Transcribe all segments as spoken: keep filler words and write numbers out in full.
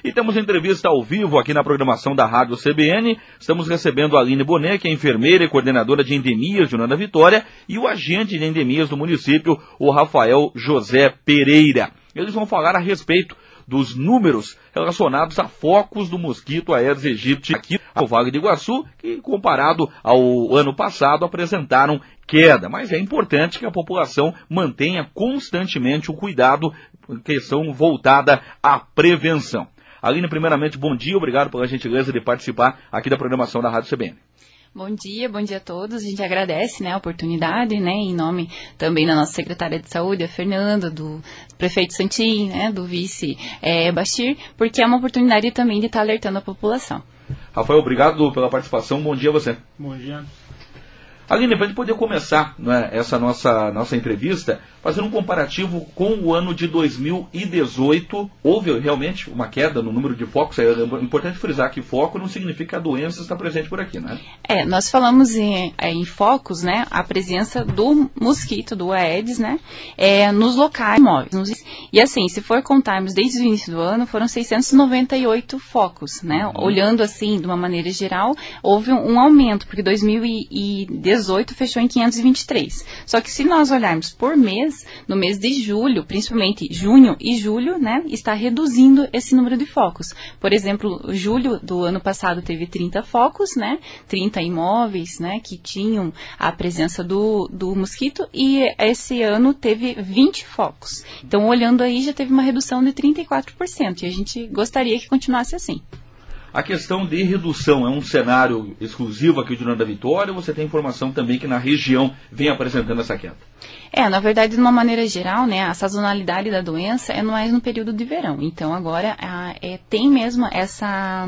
E temos entrevista ao vivo aqui na programação da Rádio C B N. Estamos recebendo a Aline Bonet, que é enfermeira e coordenadora de endemias de União da Vitória, e o agente de endemias do município, o Rafael José Pereira. Eles vão falar a respeito dos números relacionados a focos do mosquito Aedes aegypti aqui no Vale do Iguaçu, que comparado ao ano passado apresentaram queda. Mas é importante que a população mantenha constantemente o cuidado, questão voltada à prevenção. Aline, primeiramente, bom dia, obrigado pela gentileza de participar aqui da programação da Rádio C B N. Bom dia, bom dia a todos. A gente agradece, né, a oportunidade, né, em nome também da nossa secretária de saúde, a Fernanda, do prefeito Santim, né, do vice é, Bashir, porque é uma oportunidade também de estar alertando a população. Rafael, obrigado pela participação. Bom dia a você. Bom dia. Aline, para a gente poder começar, né, essa nossa, nossa entrevista, fazendo um comparativo com o ano de dois mil e dezoito, houve realmente uma queda no número de focos. É importante frisar que foco não significa que a doença está presente por aqui, né? É, nós falamos em, em focos, né, a presença do mosquito, do Aedes, né, é, nos locais móveis. E assim, se for contarmos desde o início do ano, foram seiscentos e noventa e oito focos, né? Uhum. Olhando assim, de uma maneira geral, houve um aumento, porque dois mil e dezoito fechou em quinhentos e vinte e três. Só que se nós olharmos por mês, no mês de julho, principalmente junho e julho, né, está reduzindo esse número de focos. Por exemplo, julho do ano passado teve trinta focos, né, trinta imóveis, né, que tinham a presença do, do mosquito, e esse ano teve vinte focos. Então, olhando aí, já teve uma redução de trinta e quatro por cento, e a gente gostaria que continuasse assim. A questão de redução é um cenário exclusivo aqui de União da Vitória, ou você tem informação também que na região vem apresentando essa queda? É, na verdade, de uma maneira geral, né, a sazonalidade da doença é mais no período de verão. Então, agora, a, é, tem mesmo essa...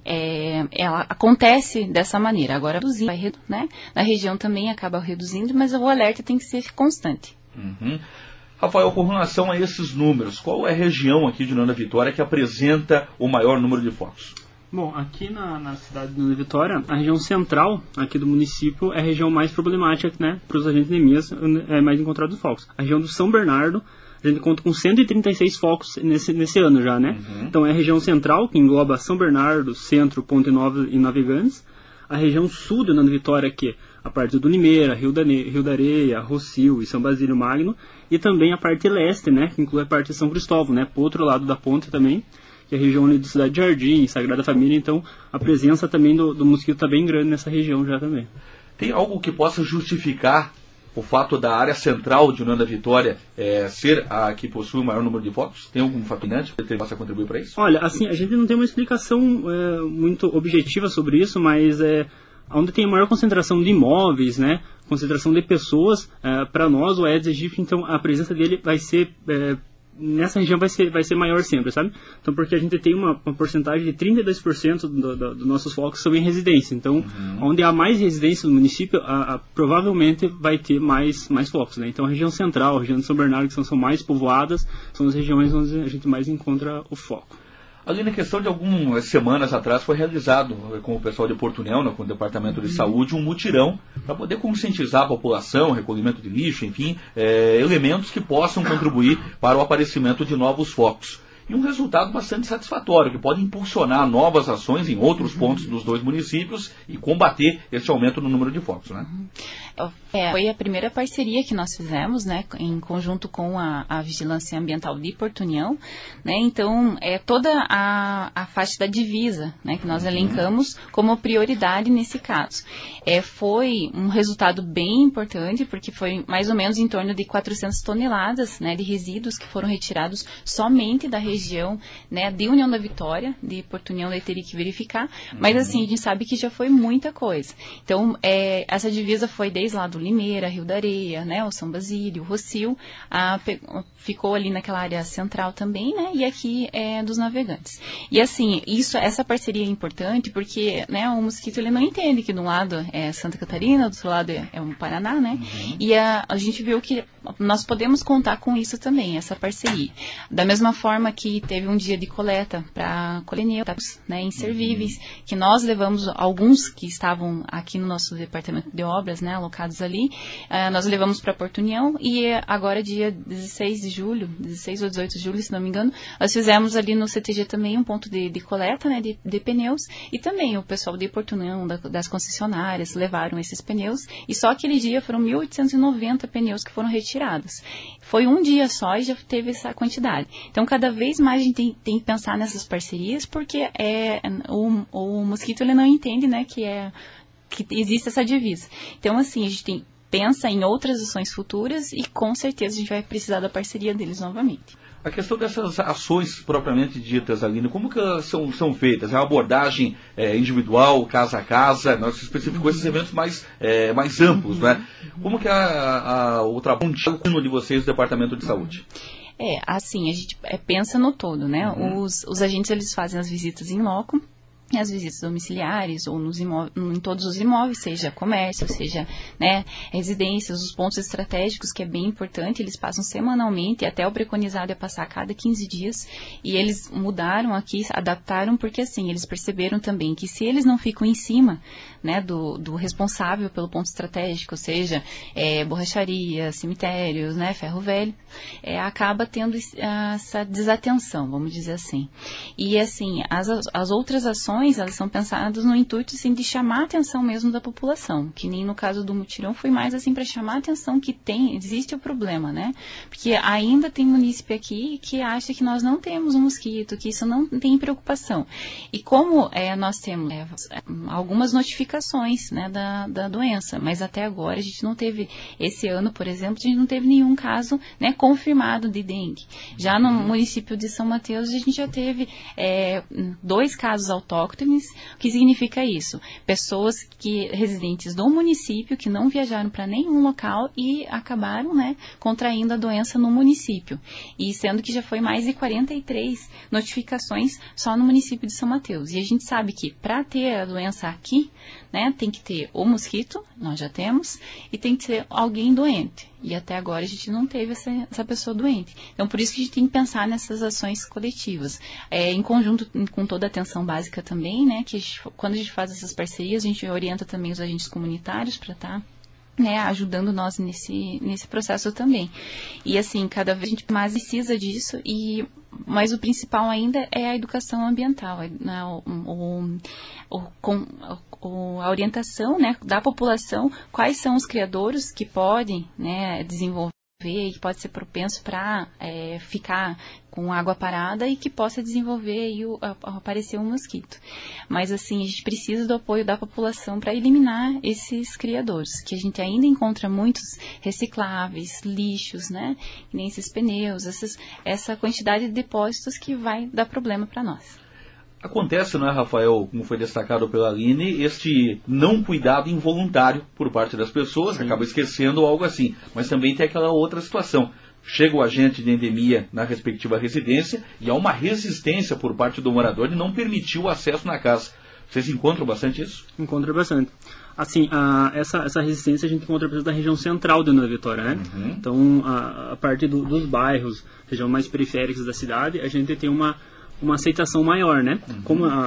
É, ela acontece dessa maneira. Agora, vai, né, na região também acaba reduzindo, mas o alerta tem que ser constante. Uhum. Rafael, com relação a esses números, qual é a região aqui de União da Vitória que apresenta o maior número de focos? Bom, aqui na, na cidade de União da Vitória, a região central aqui do município é a região mais problemática, né, para os agentes de endemias, é mais encontrado os focos. A região do São Bernardo, a gente conta com cento e trinta e seis focos nesse, nesse ano já, né? Uhum. Então é a região central, que engloba São Bernardo, Centro, Ponte Nova e Navegantes. A região sul de União da Vitória, que é a parte do Limeira, Rio da, Rio da Areia, Rocio e São Basílio Magno. E também a parte leste, né, que inclui a parte de São Cristóvão, né, para o outro lado da ponte também, que é a região ali de Cidade Jardim, Sagrada Família. Então a presença também do, do mosquito está bem grande nessa região já também. Tem algo que possa justificar o fato da área central de União da Vitória é, ser a que possui o maior número de focos? Tem algum fabricante que possa contribuir para isso? Olha, assim, a gente não tem uma explicação é, muito objetiva sobre isso, mas é, onde tem a maior concentração de imóveis, né, concentração de pessoas, é, para nós o Aedes aegypti, então a presença dele vai ser... É, nessa região vai ser, vai ser maior sempre, sabe? Então, porque a gente tem uma, uma porcentagem de trinta e dois por cento dos do, do nossos focos são em residência. Então, uhum. onde há mais residência no município, a, a, provavelmente vai ter mais, mais focos, né? Então, a região central, a região de São Bernardo, que são, são mais povoadas, são as regiões onde a gente mais encontra o foco. Ali na questão de algumas semanas atrás foi realizado com o pessoal de Portunhel, né, com o Departamento de uhum. Saúde, um mutirão para poder conscientizar a população, recolhimento de lixo, enfim, é, elementos que possam contribuir para o aparecimento de novos focos. E um resultado bastante satisfatório, que pode impulsionar novas ações em outros uhum. pontos dos dois municípios e combater esse aumento no número de focos, né? É, foi a primeira parceria que nós fizemos, né, em conjunto com a, a Vigilância Ambiental de Portunhão, né? Então, é toda a, a faixa da divisa, né, que nós elencamos como prioridade nesse caso. É, foi um resultado bem importante, porque foi mais ou menos em torno de quatrocentas toneladas, né, de resíduos que foram retirados somente da região, né, de União da Vitória, de Portunhão, daí teria que verificar, mas assim, a gente sabe que já foi muita coisa. Então, é, essa divisa foi desde lá do Limeira, Rio da Areia, né, o São Basílio, o Rocio, a, pe, ficou ali naquela área central também, né, e aqui é dos Navegantes. E assim, isso, essa parceria é importante porque, né, o mosquito ele não entende que de um lado é Santa Catarina, do outro lado é, é o Paraná, né, uhum. e a, a gente viu que nós podemos contar com isso também, essa parceria. Da mesma forma que teve um dia de coleta para colher neutros, né, inservíveis, uhum. que nós levamos alguns que estavam aqui no nosso departamento de obras, né, alocados ali, ali, uh, nós levamos para Porto União e agora dia dezesseis de julho, dezesseis ou dezoito de julho, se não me engano, nós fizemos ali no C T G também um ponto de, de coleta, né, de, de pneus, e também o pessoal de Porto União, da, das concessionárias, levaram esses pneus, e só aquele dia foram mil oitocentos e noventa pneus que foram retirados. Foi um dia só e já teve essa quantidade. Então, cada vez mais a gente tem, tem que pensar nessas parcerias, porque é, o, o mosquito ele não entende, né, que, é, que existe essa divisa. Então, assim, a gente tem, pensa em outras ações futuras e, com certeza, a gente vai precisar da parceria deles novamente. A questão dessas ações propriamente ditas, Aline, como que elas são, são feitas? É uma abordagem é, individual, casa a casa? Nós especificamos esses eventos mais, é, mais amplos, né? Como que é a, a, o trabalho de vocês do Departamento de Saúde? É, assim, a gente é, pensa no todo, né? Uhum. Os, os agentes, eles fazem as visitas em loco, as visitas domiciliares ou nos imóveis, em todos os imóveis, seja comércio, seja, né, residências, os pontos estratégicos, que é bem importante, eles passam semanalmente, até o preconizado é passar a cada quinze dias, e eles mudaram aqui, adaptaram, porque assim, eles perceberam também que se eles não ficam em cima, né, do, do responsável pelo ponto estratégico, seja é, borracharia, cemitérios, né, ferro velho, é, acaba tendo essa desatenção, vamos dizer assim. E assim, as, as outras ações, elas são pensadas no intuito assim, de chamar a atenção mesmo da população, que nem no caso do mutirão foi mais assim para chamar a atenção que tem, existe o problema, né? Porque ainda tem munícipe aqui que acha que nós não temos um mosquito, que isso não tem preocupação. E como é, nós temos é, algumas notificações, né, da, da doença, mas até agora a gente não teve, esse ano, por exemplo, a gente não teve nenhum caso, né, confirmado de dengue. Já no município de São Mateus a gente já teve é, dois casos autóctones. O que significa isso? Pessoas que, residentes do município que não viajaram para nenhum local e acabaram, né, contraindo a doença no município. E sendo que já foi mais de quarenta e três notificações só no município de São Mateus. E a gente sabe que para ter a doença aqui, né, tem que ter o mosquito, nós já temos, e tem que ter alguém doente. E até agora a gente não teve essa, essa pessoa doente. Então, por isso que a gente tem que pensar nessas ações coletivas. É, em conjunto com toda a atenção básica também, né, que a gente, quando a gente faz essas parcerias, a gente orienta também os agentes comunitários para estar, né, ajudando nós nesse, nesse processo também. E assim, cada vez a gente mais precisa disso, e, mas o principal ainda é a educação ambiental, né, o, o, o, com, o, a orientação, né, da população, quais são os criadouros que podem, né, desenvolver e que pode ser propenso para é, ficar com água parada e que possa desenvolver e o, a, a aparecer um mosquito. Mas assim, a gente precisa do apoio da população para eliminar esses criadouros, que a gente ainda encontra muitos recicláveis, lixos, né? Que nem esses pneus, essas, essa quantidade de depósitos que vai dar problema para nós. Acontece, não é, Rafael, como foi destacado pela Aline, este não cuidado involuntário por parte das pessoas, Sim. acaba esquecendo algo assim. Mas também tem aquela outra situação. Chega o agente de endemia na respectiva residência e há uma resistência por parte do morador de não permitir o acesso na casa. Vocês encontram bastante isso? Encontra bastante. Assim, a, essa, essa resistência a gente encontra da região central de União da Vitória, né? Uhum. Então, a, a parte do, dos bairros, região mais periféricas da cidade, a gente tem uma uma aceitação maior, né? Uhum. Como a, a,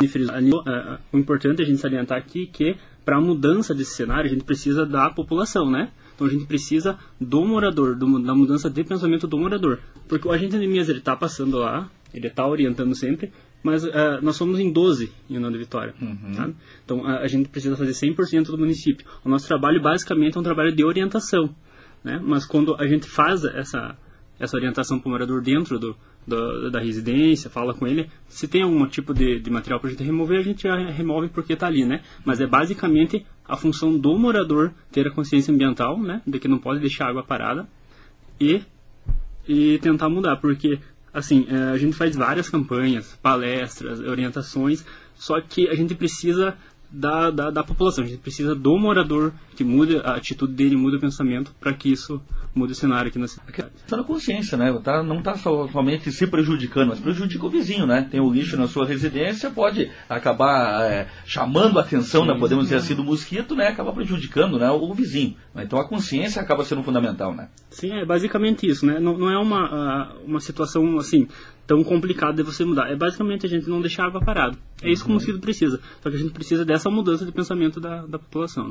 a, o importante é a gente salientar aqui que para a mudança desse cenário a gente precisa da população, né? Então a gente precisa do morador, do, da mudança de pensamento do morador, porque o agente de endemias ele está passando lá, ele está orientando sempre, mas uh, nós somos em doze em União da Vitória, uhum. tá? Então a, a gente precisa fazer cem por cento do município. O nosso trabalho basicamente é um trabalho de orientação, né? Mas quando a gente faz essa essa orientação para o morador dentro do Da, da residência, fala com ele, se tem algum tipo de, de material para a gente remover, a gente já remove porque está ali, né? Mas é basicamente a função do morador ter a consciência ambiental, né? De que não pode deixar a água parada e, e tentar mudar, porque assim, a gente faz várias campanhas, palestras, orientações, só que a gente precisa Da, da, da população, a gente precisa do morador que mude a atitude dele, mude o pensamento para que isso mude o cenário aqui na cidade. Está na consciência, né? Tá, não está somente se prejudicando, mas prejudica o vizinho, né? Tem o lixo na sua residência, pode acabar é, chamando a atenção, né? Podemos dizer assim, do mosquito, né? Acaba prejudicando, né? o, o vizinho. Então a consciência acaba sendo fundamental, né? Sim, é basicamente isso, né? Não, não é uma, uma situação assim tão complicada de você mudar. É basicamente a gente não deixar a água parada. É isso que o mosquito precisa. Só que a gente precisa dessa mudança de pensamento da, da população, né?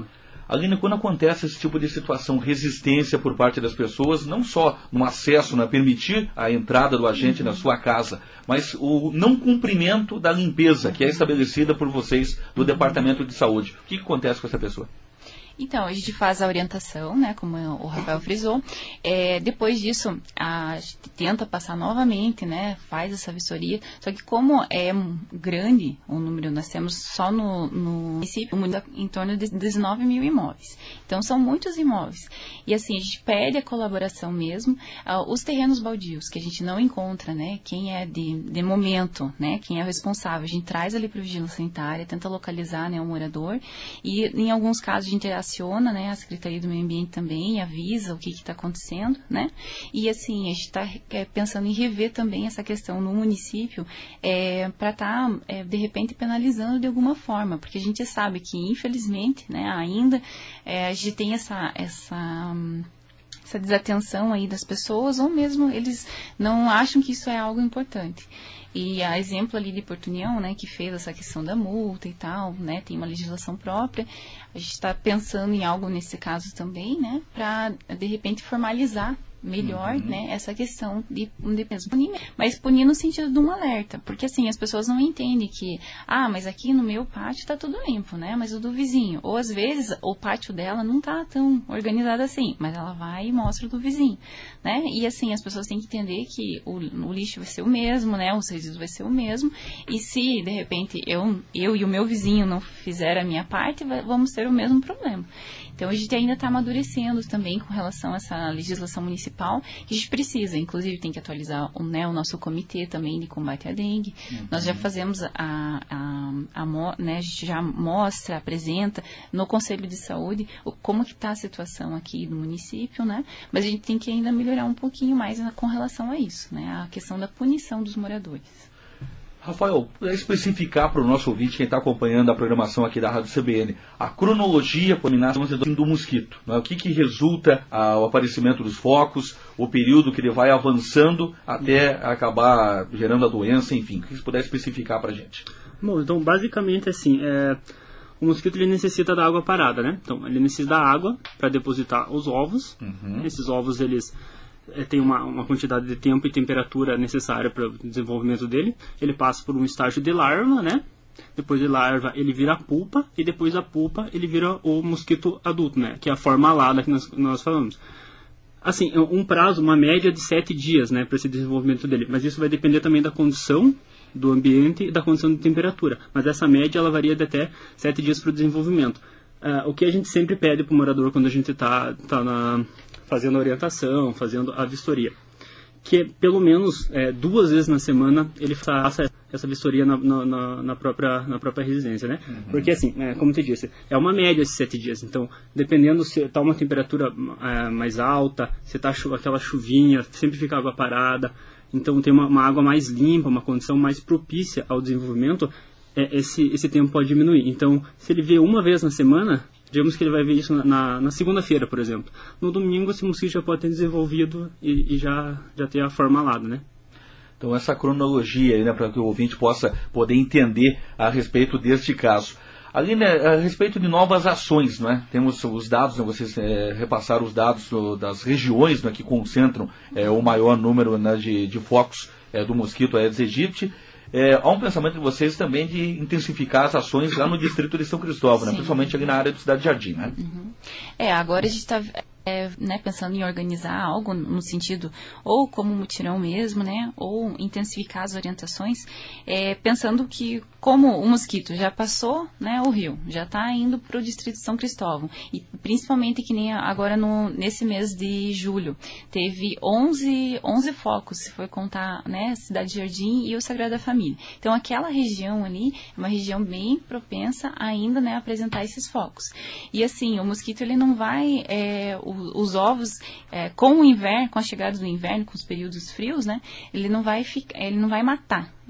Aline, quando acontece esse tipo de situação, resistência por parte das pessoas, não só no acesso, não permitir a entrada do agente na sua casa, mas o não cumprimento da limpeza que é estabelecida por vocês do Departamento de Saúde. O que, que acontece com essa pessoa? Então, a gente faz a orientação, né, como o Rafael frisou. É, depois disso, a gente tenta passar novamente, né, faz essa vistoria. Só que como é grande o número, nós temos só no, no município em torno de dezenove mil imóveis. Então, são muitos imóveis. E assim, a gente pede a colaboração mesmo. Uh, os terrenos baldios, que a gente não encontra, né, quem é de, de momento, né, quem é o responsável, a gente traz ali para a vigilância sanitária, tenta localizar, né, o morador. E em alguns casos, a gente aciona, né, a Secretaria do Meio Ambiente também, avisa o que está acontecendo, né, e assim, a gente está é, pensando em rever também essa questão no município, é, para estar, tá, é, de repente, penalizando de alguma forma, porque a gente sabe que, infelizmente, né, ainda é, a gente tem essa, essa, essa desatenção aí das pessoas, ou mesmo eles não acham que isso é algo importante. E a exemplo ali de Porto União, né, que fez essa questão da multa e tal, né, tem uma legislação própria, a gente está pensando em algo nesse caso também, né, para, de repente, formalizar melhor, uhum. né, essa questão de, de punir, mas punir no sentido de um alerta, porque assim, as pessoas não entendem que, ah, mas aqui no meu pátio tá tudo limpo, né, mas o do vizinho, ou às vezes o pátio dela não tá tão organizado assim, mas ela vai e mostra o do vizinho, né, e assim, as pessoas têm que entender que o, o lixo vai ser o mesmo, né, os resíduos vai ser o mesmo, e se, de repente, eu, eu e o meu vizinho não fizer a minha parte, vai, vamos ter o mesmo problema. Então, a gente ainda está amadurecendo também com relação a essa legislação municipal, que a gente precisa, inclusive tem que atualizar o, né, o nosso comitê também de combate à dengue. Uhum. Nós já fazemos, a, a, a, a, né, a gente já mostra, apresenta no Conselho de Saúde o, como que está a situação aqui do município, né? Mas a gente tem que ainda melhorar um pouquinho mais com relação a isso, né? A questão da punição dos moradores. Rafael, para especificar para o nosso ouvinte, quem está acompanhando a programação aqui da Rádio C B N, a cronologia do mosquito, né? O que, que resulta ao aparecimento dos focos, o período que ele vai avançando até acabar gerando a doença, enfim, o que você puder especificar para a gente? Bom, então basicamente assim, é, o mosquito ele necessita da água parada, né? Então ele necessita da água para depositar os ovos, uhum. Esses ovos eles... tem uma, uma quantidade de tempo e temperatura necessária para o desenvolvimento dele. Ele passa por um estágio de larva, né? Depois de larva ele vira a pupa, e depois da pupa ele vira o mosquito adulto, né? Que é a forma alada que nós, nós falamos. Assim, um prazo, uma média de sete dias, né? Para esse desenvolvimento dele. Mas isso vai depender também da condição do ambiente e da condição de temperatura. Mas essa média ela varia de até sete dias para o desenvolvimento. Uh, o que a gente sempre pede para o morador quando a gente está tá na... fazendo a orientação, fazendo a vistoria, que pelo menos é, duas vezes na semana ele faça essa vistoria na, na, na, própria, na própria residência, né? Uhum. Porque assim, é, como te disse, é uma média de sete dias, então dependendo se está uma temperatura é, mais alta, se está chu- aquela chuvinha, sempre fica água parada, então tem uma, uma água mais limpa, uma condição mais propícia ao desenvolvimento, é, esse, esse tempo pode diminuir. Então, se ele vê uma vez na semana, digamos que ele vai ver isso na, na, na segunda-feira, por exemplo. No domingo, esse mosquito já pode ter desenvolvido e, e já, já ter a forma alada, né? Então, essa cronologia aí, né, para que o ouvinte possa poder entender a respeito deste caso. Ali, né, a respeito de novas ações, né? Temos os dados, né, vocês é, repassaram os dados do, das regiões, né, que concentram é, o maior número, né, de, de focos é, do mosquito Aedes aegypti. É, há um pensamento de vocês também de intensificar as ações lá no distrito de São Cristóvão, né? Principalmente ali na área do Cidade Jardim, né? Uhum. É, agora a gente está é, né, pensando em organizar algo no sentido, ou como mutirão mesmo, né? Ou intensificar as orientações, é, pensando que como o mosquito já passou, né, o rio, já está indo para o distrito de São Cristóvão, e principalmente que nem agora no, nesse mês de julho, teve onze, onze focos, se for contar, né, Cidade Jardim e o Sagrada Família. Então, aquela região ali é uma região bem propensa ainda, né, a apresentar esses focos. E assim, o mosquito ele não vai, é, o, os ovos, é, com o inverno, com a chegada do inverno, com os períodos frios, né, ele não vai ficar, ele não vai matar.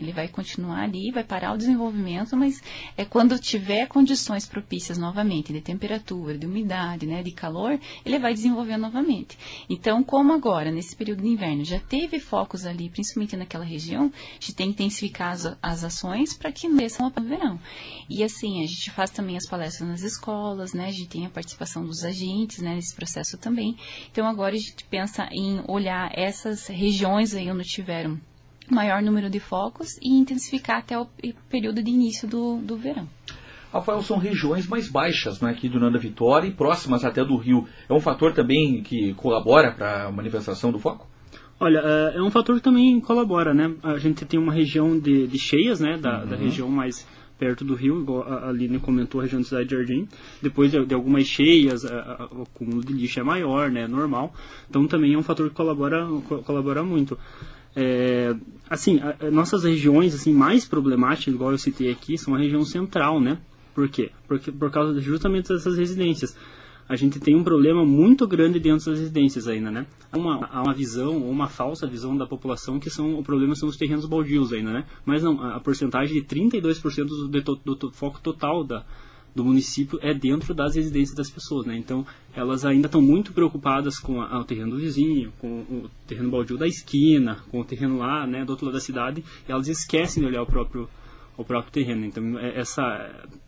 Ele vai continuar ali, vai parar o desenvolvimento, mas é quando tiver condições propícias novamente, de temperatura, de umidade, né, de calor, ele vai desenvolver novamente. Então, como agora, nesse período de inverno, já teve focos ali, principalmente naquela região, a gente tem que intensificar as, as ações para que não desçam para o verão. E assim, a gente faz também as palestras nas escolas, né, a gente tem a participação dos agentes, né, nesse processo também. Então, agora a gente pensa em olhar essas regiões aí onde tiveram maior número de focos e intensificar até o período de início do, do verão. Rafael, são regiões mais baixas, né, aqui do Nanda Vitória e próximas até do rio. É um fator também que colabora para a manifestação do foco? Olha, é um fator que também colabora, né? A gente tem uma região de, de cheias, né, da, uhum. da região mais perto do rio, igual a Aline comentou, a região de Cidade Jardim. Depois de, de algumas cheias, a, a, o acúmulo de lixo é maior, né, normal. Então também é um fator que colabora, co- colabora muito. É, assim, a, a nossas regiões assim, mais problemáticas, igual eu citei aqui, são a região central, né? Por quê? Porque, por causa de justamente dessas residências. A gente tem um problema muito grande dentro das residências ainda, né? Há uma, há uma visão, ou uma falsa visão da população que são, o problema são os terrenos baldios ainda, né? Mas não, a porcentagem de trinta e dois por cento do, do, do, do foco total da, do município é dentro das residências das pessoas, né? Então, elas ainda estão muito preocupadas com a, o terreno do vizinho, com o terreno baldio da esquina, com o terreno lá, né, do outro lado da cidade, e elas esquecem de olhar o próprio, o próprio terreno. Então, essa...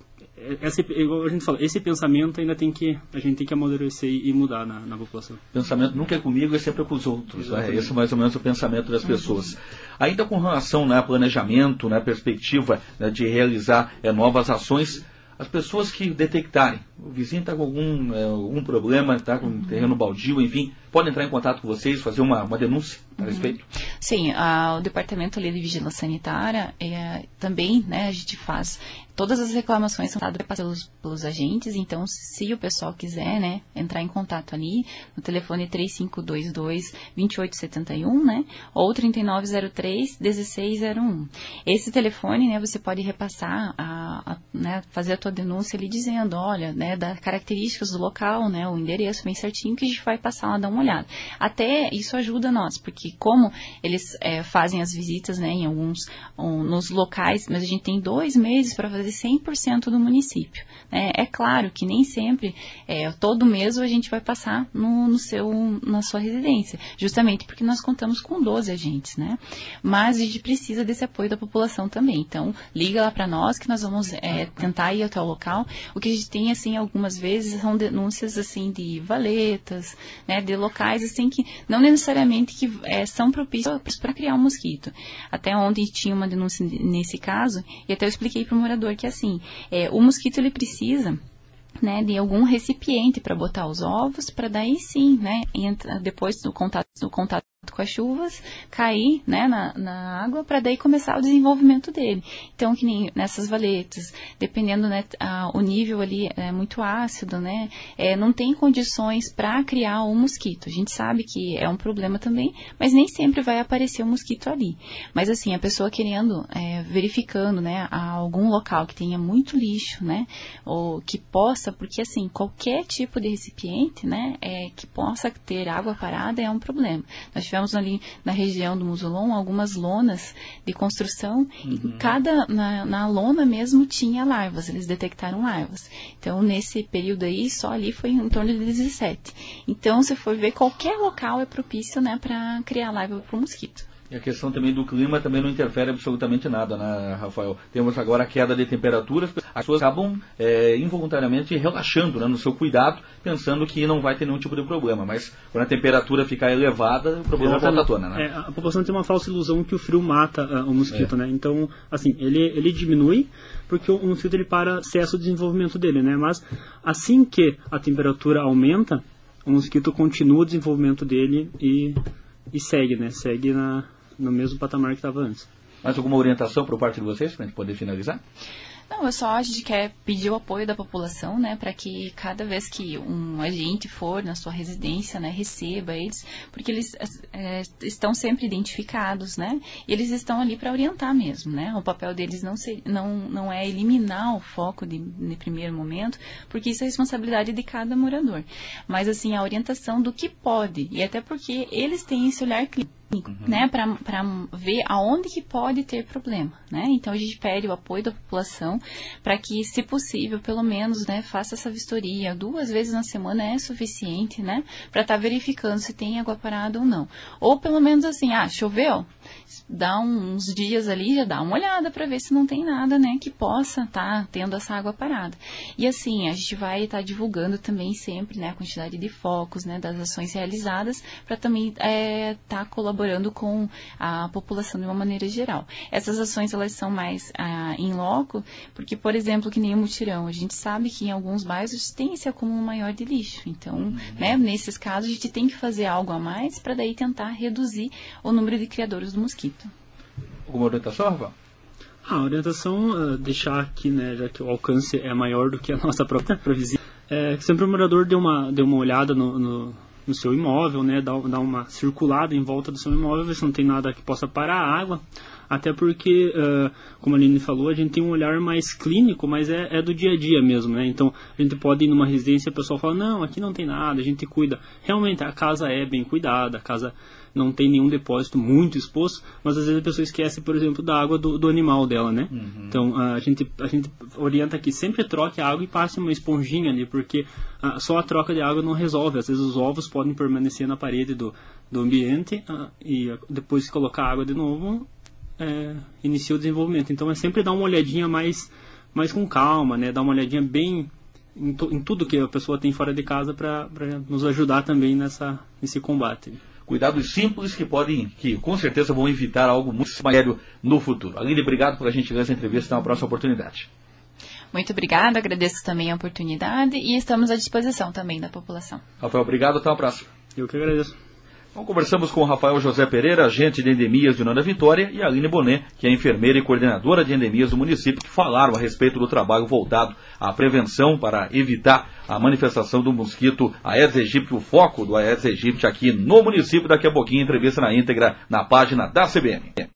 Esse, igual a gente fala, esse pensamento ainda tem que, a gente tem que amadurecer e mudar na, na população. Pensamento nunca é comigo, é sempre com os outros. Né? Esse é mais ou menos o pensamento das pessoas. Ainda com relação, né, a planejamento, né, perspectiva, né, de realizar é, novas ações, as pessoas que detectarem, o vizinho está com algum, é, algum problema, está com um terreno baldio, enfim, podem entrar em contato com vocês, fazer uma, uma denúncia a respeito? Sim, a, o Departamento ali de Vigilância Sanitária é, também, né, a gente faz, todas as reclamações são dadas pelos, pelos agentes, então se o pessoal quiser, né, entrar em contato ali, no telefone três cinco dois dois, dois oito sete um, né, ou trinta e nove zero três, dezesseis zero um. Esse telefone, né, você pode repassar, a, a, né, fazer a tua denúncia ali dizendo, olha, né, das características do local, né, o endereço bem certinho, que a gente vai passar lá, dar uma olhada. Até isso ajuda nós, porque como eles é, fazem as visitas, né, em alguns, um, nos locais, mas a gente tem dois meses para fazer cem por cento do município. Né? É claro que nem sempre, é, todo mês a gente vai passar no, no seu, na sua residência, justamente porque nós contamos com doze agentes, né? Mas a gente precisa desse apoio da população também. Então, liga lá para nós que nós vamos é, tentar ir até o local. O que a gente tem, assim, algumas vezes são denúncias, assim, de valetas, né, de locais, assim, que não necessariamente que é, são propícios para criar um mosquito. Até ontem tinha uma denúncia nesse caso, e até eu expliquei para o morador que, assim, é, o mosquito, ele precisa, né, de algum recipiente para botar os ovos, para daí sim, né, entra, depois do contato, do contato com as chuvas, cair, né, na, na água, para daí começar o desenvolvimento dele. Então, que nem nessas valetas, dependendo, né, a, o nível ali é muito ácido, né, é, não tem condições para criar um mosquito. A gente sabe que é um problema também, mas nem sempre vai aparecer um mosquito ali. Mas assim, a pessoa querendo, é, verificando, né, algum local que tenha muito lixo, né, ou que possa, porque assim, qualquer tipo de recipiente, né, é, que possa ter água parada é um problema. Nós tivemos ali na região do Musolon algumas lonas de construção, uhum. e cada, na, na lona mesmo tinha larvas, eles detectaram larvas. Então, nesse período aí, só ali foi em torno de dezessete. Então, se for ver, qualquer local é propício, né, para criar larva para o mosquito. E a questão também do clima também não interfere absolutamente nada, né, Rafael? Temos agora a queda de temperaturas, as pessoas acabam é, involuntariamente relaxando, né, no seu cuidado, pensando que não vai ter nenhum tipo de problema. Mas quando a temperatura ficar elevada, o problema volta à tona, né? É, a população tem uma falsa ilusão que o frio mata uh, o mosquito, é. né? Então, assim, ele, ele diminui porque o, o mosquito ele para, cessa o desenvolvimento dele, né? Mas assim que a temperatura aumenta, o mosquito continua o desenvolvimento dele e, e segue, né? Segue na... no mesmo patamar que estava antes. Mais alguma orientação por parte de vocês, para a gente poder finalizar? Não, eu só a gente quer pedir o apoio da população, né, para que cada vez que um agente for na sua residência, né, receba eles, porque eles é, estão sempre identificados, né, e eles estão ali para orientar mesmo, né, o papel deles não, ser, não, não é eliminar o foco de, de primeiro momento, porque isso é responsabilidade de cada morador, mas assim, a orientação do que pode, e até porque eles têm esse olhar clínico. Uhum. Né, para ver aonde que pode ter problema, né? Então a gente pede o apoio da população para que, se possível, pelo menos, né, faça essa vistoria duas vezes na semana é suficiente, né, para estar tá verificando se tem água parada ou não. Ou pelo menos assim, ah, choveu, dá uns dias ali, já dá uma olhada para ver se não tem nada, né, que possa estar tá tendo essa água parada. E assim, a gente vai estar tá divulgando também sempre, né, a quantidade de focos, né, das ações realizadas, para também estar é, tá colaborando com a população de uma maneira geral. Essas ações, elas são mais ah, em loco, porque, por exemplo, que nem o mutirão, a gente sabe que em alguns bairros tem esse acúmulo maior de lixo. Então, uhum. né, nesses casos, a gente tem que fazer algo a mais para daí tentar reduzir o número de criadores do mosquito. Alguma orientação, Rafa? A orientação, uh, deixar aqui, né, já que o alcance é maior do que a nossa própria vizinha, é que sempre o morador dê uma, dê uma olhada no, no no seu imóvel, né, dar, dar uma circulada em volta do seu imóvel, ver se não tem nada que possa parar a água, até porque, uh, como a Aline falou, a gente tem um olhar mais clínico, mas é, é do dia a dia mesmo, né, então a gente pode ir numa residência e a pessoa fala, não, aqui não tem nada, a gente cuida, realmente a casa é bem cuidada, a casa não tem nenhum depósito muito exposto, mas às vezes a pessoa esquece, por exemplo, da água do, do animal dela, né? Uhum. Então a gente, a gente orienta que sempre troque a água e passe uma esponjinha ali, porque uh, só a troca de água não resolve. Às vezes os ovos podem permanecer na parede do, do ambiente uh, e uh, depois de colocar água de novo, é, inicia o desenvolvimento. Então é sempre dar uma olhadinha mais, mais com calma, né? Dar uma olhadinha bem em, to, em tudo que a pessoa tem fora de casa para nos ajudar também nessa, nesse combate. Cuidados simples que podem, que com certeza vão evitar algo muito mais sério no futuro. Aline, obrigado pela gentileza da entrevista. Até uma próxima oportunidade. Muito obrigada, agradeço também a oportunidade e estamos à disposição também da população. Rafael, obrigado, até a próxima. Eu que agradeço. Então, conversamos com o Rafael José Pereira, agente de endemias de União da Vitória, e a Aline Bonet, que é enfermeira e coordenadora de endemias do município, que falaram a respeito do trabalho voltado à prevenção para evitar a manifestação do mosquito Aedes aegypti, o foco do Aedes aegypti aqui no município. Daqui a pouquinho, entrevista na íntegra na página da C B N.